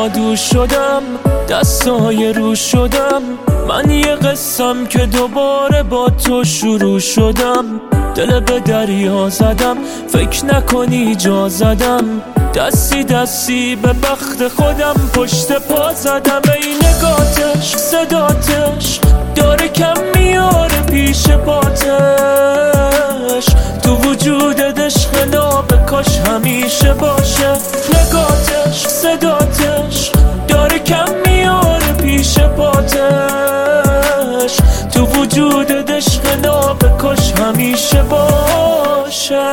جادو شدم، دستای رو شدم. من یه قصم که دوباره با تو شروع شدم. دل به دریا زدم، فکر نکنی جا زدم. دستی دستی به بخت خودم پشت پا زدم. ای نگاتش صداتش داره کم میاره پیش پاتش. تو وجودت عشق ناب کاش همیشه باشه. نگاتش صداتش داره کم میاره پیش پاتش. تو وجودت عشق ناب کاش همیشه باشه.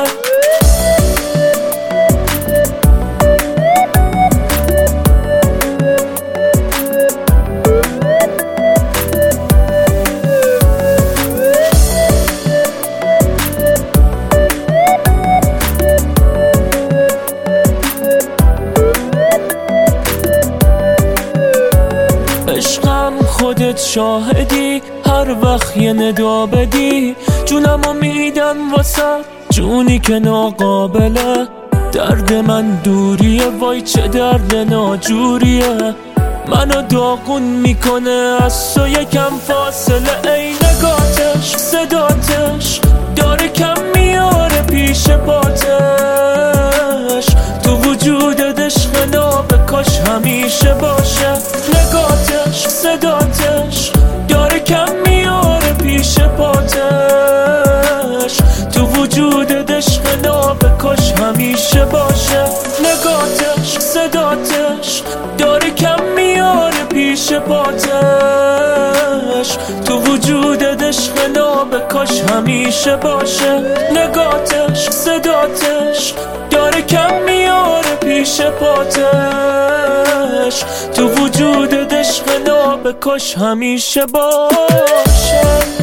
عشقم خودت شاهدی، هر وقت یه ندا بدی جونمو میدم واسه جونی که ناقابله. درد من دوریه، وای چه درد ناجوریه. منو داغون میکنه از تو یکم فاصله. ای نگاتش صداتش داره کم میاره پیش پاتش. تو وجودت عشق ناب کاش همیشه باشه. نگاتش صداتش داره کم میاره پیش پاتش. تو وجودت عشق ناب کاش همیشه باشه. نگاتش صداتش داره کم میاره پیش پاتش. تو وجودت عشق ناب کاش همیشه باشه. نگاتش صداتش داره کم میاره پیش پاتش. تو وجودت عشق ناب کاش همیشه باشه.